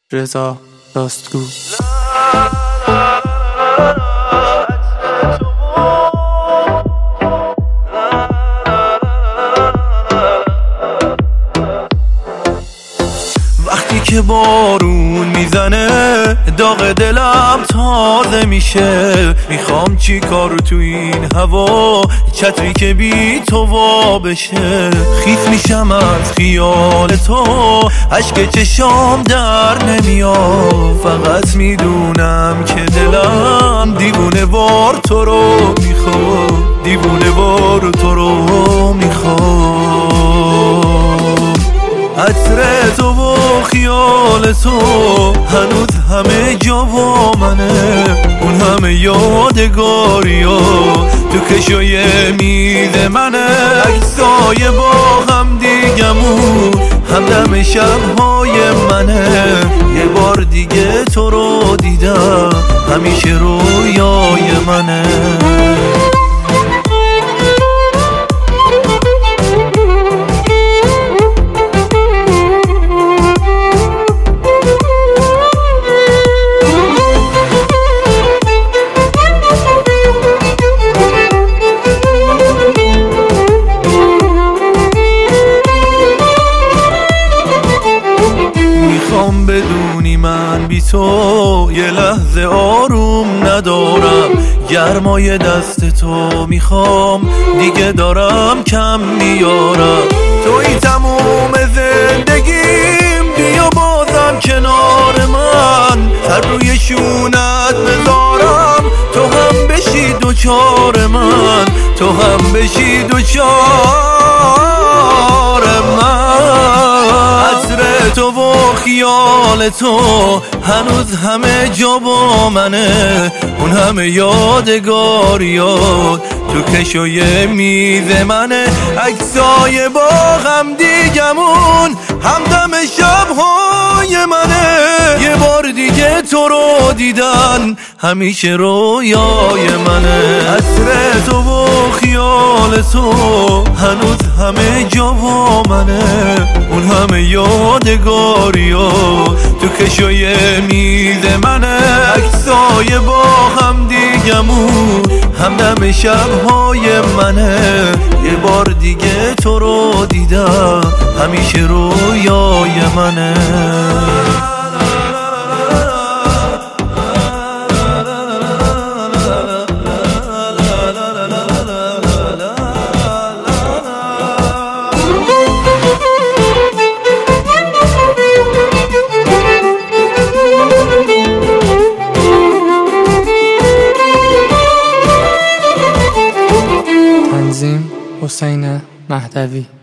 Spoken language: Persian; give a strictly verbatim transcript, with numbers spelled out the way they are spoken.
رضا راستگو. وقتی که بارون میزنه داغ دلم تازه میشه، میخوام چی کار تو این هوا، چتری که بی تو وا بشه. خیس میشم از خیال تو، اشک چشام در نمیاد، فقط میدونم که دلم دیوونه وار تو رو میخواد، دیوونه وار تو رو میخواد. عطر تو و خیال تو هنوز همه جا با منه، اون همه یادگاری ها تو کشوی میز منه. عکسای با هم دیگمون همدم شبهای منه، یه بار دیگه تو رو دیدم همیشه رویای منه. میخوام بدونی من بی تو یه لحظه آروم ندارم، گرمای دست تو میخوام دیگه دارم کم میارم. توی تموم زندگیم، بیا بازم کنار من، سر روی شونت بذارم، تو هم بشی دوچار من، تو هم بشی دوچار من. عطر تو و خیال تو هنوز همه جا با منه، اون همه یادگاریات تو کشوی میز منه. عکسای با هم دیگمون همدم شبهای منه، یه بار دیگه تو رو دیدن همیشه رویای منه. عطر تو و خیال تو هنوز همه جا با منه، اون همه یادگاریات تو کشوی میز منه. عکسای با هم دیگمون همدم شبهای منه، یه بار دیگه تو رو دیدم همیشه رویای منه. تنظیم حسین مهدوی.